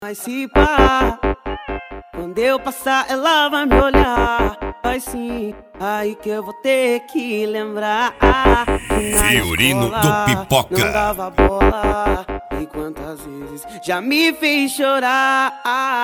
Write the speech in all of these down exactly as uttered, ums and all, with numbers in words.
Mas se pá, quando eu passar ela vai me olhar. Vai sim, aí que eu vou ter que lembrar que na Fiorino escola do Pipoca não dava bola. E quantas vezes já me fez chorar.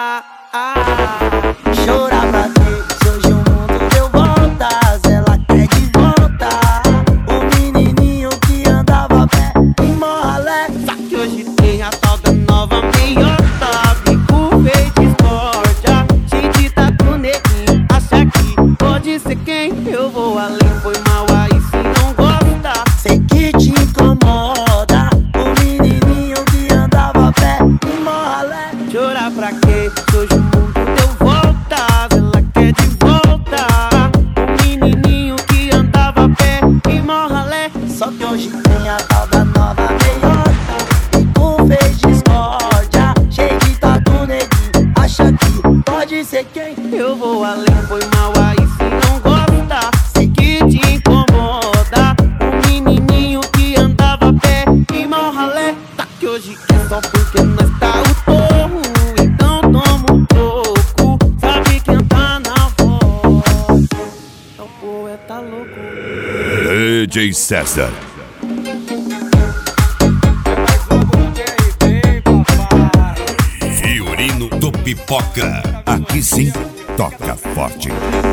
Chorar pra quê? Se hoje o mundo deu voltas, ela quer de volta o menininho que andava a pé em Morralé. Só que hoje tem a tal da nova meiota, bico verde discórdia, cheio de tatu neguinho. Acha que pode ser quem? Eu vou além, foi mal aí se não gosta. Sei que te incomoda o menininho que andava a pé em Morralé. Chorar pra quê? Se hoje o mundo deu voltas, ela quer de volta o menininho que andava a pé em Morralé. Só que hoje tem a tal da nova meiota, bico fez discórdia, cheio de tatu neguinho. Acha que pode ser quem? Eu vou além, foi mal aí se não gosta. Sei que te incomoda o menininho que andava a pé em Morralé. Tá que hoje é só porque nós tá o torro, então toma um pouco. Sabe quem tá na voz? É o poeta louco. D J César. Fiorino do Pipoca. Aqui sim, toca forte.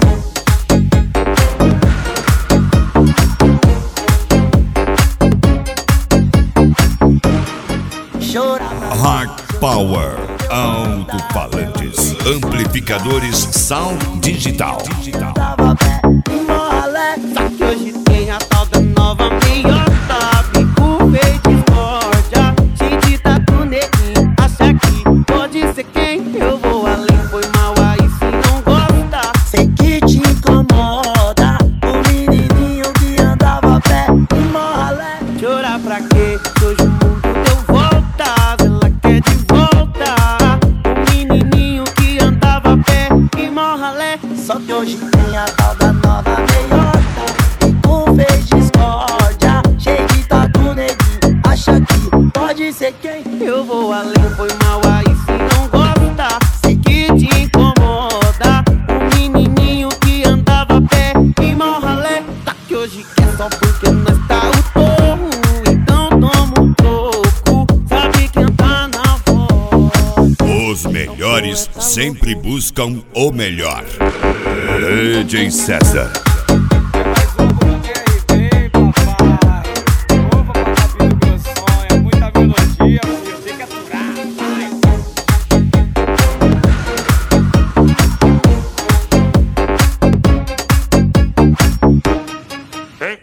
Chorar Hard Power. Alto-falantes. Amplificadores Sound Digital. andava a pé em Morralé. Só que hoje tem a tal da nova meiota, bico verde discórdia, cheio de tatu neguinho. Acha que pode ser quem? Eu vou além, foi mal aí se não gosta. Sei que te incomoda o menininho que andava a pé em Morralé. Chorar pra quê? Se hoje o mundo deu voltas, ela quer de volta o menininho que andava a pé em Morralé. Só que hoje tem a tal da nova meiota, bico fez discórdia, cheio de tatu neguinho. Acha que pode ser quem? Eu vou além, foi mal aí se não gosta. Sei que te incomoda o menininho que andava a pé em Morralé. Tá que hoje é só porque nós tá o torro, então toma um pouco. Sabe quem tá na voz? Os melhores sempre buscam o melhor. D J César.